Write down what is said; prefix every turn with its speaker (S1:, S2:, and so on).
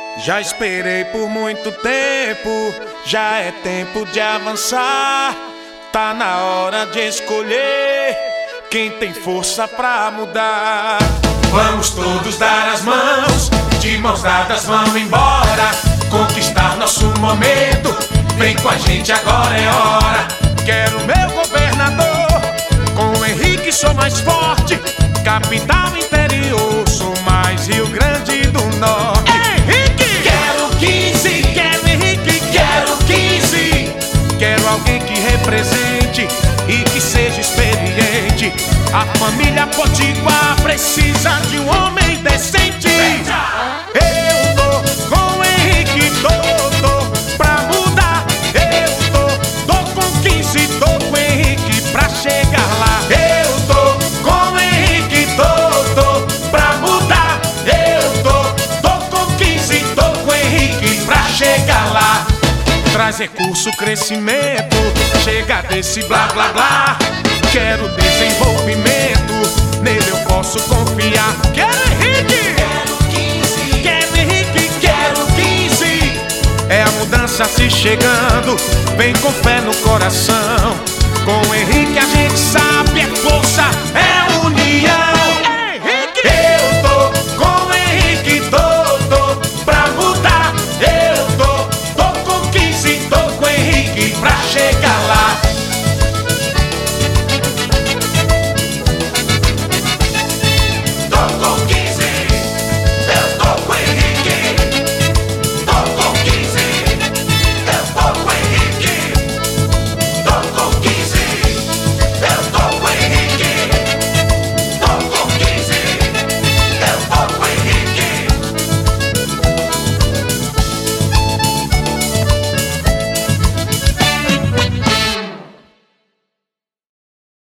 S1: Já esperei por muito tempo, já é tempo de avançar. Tá na hora de escolher quem tem força pra mudar. Vamos todos dar as mãos, de mãos dadas vamos embora, conquistar nosso momento. Vem com a gente, agora é hora. Quero meu governador, com o Henrique sou mais forte. Capital, interior, sou mais Rio Grande do Norte. Henrique! Quero 15, quero Henrique, quero 15. Quero alguém que represente e que seja experiente. A família Potiguar precisa de um homem decente. Eu tô com o Henrique, tô pra mudar. Eu tô com 15, tô com o Henrique pra chegar lá. Eu tô com o Henrique, tô pra mudar. Eu tô com 15, tô com o Henrique pra chegar lá. Traz recurso, crescimento, chega desse blá blá blá. Quero desenvolvimento, nele eu posso confiar. Quero Henrique! Quero 15! Quero Henrique! Quero 15! É a mudança se chegando, vem com fé no coração. Com o Henrique a gente sabe, é força, é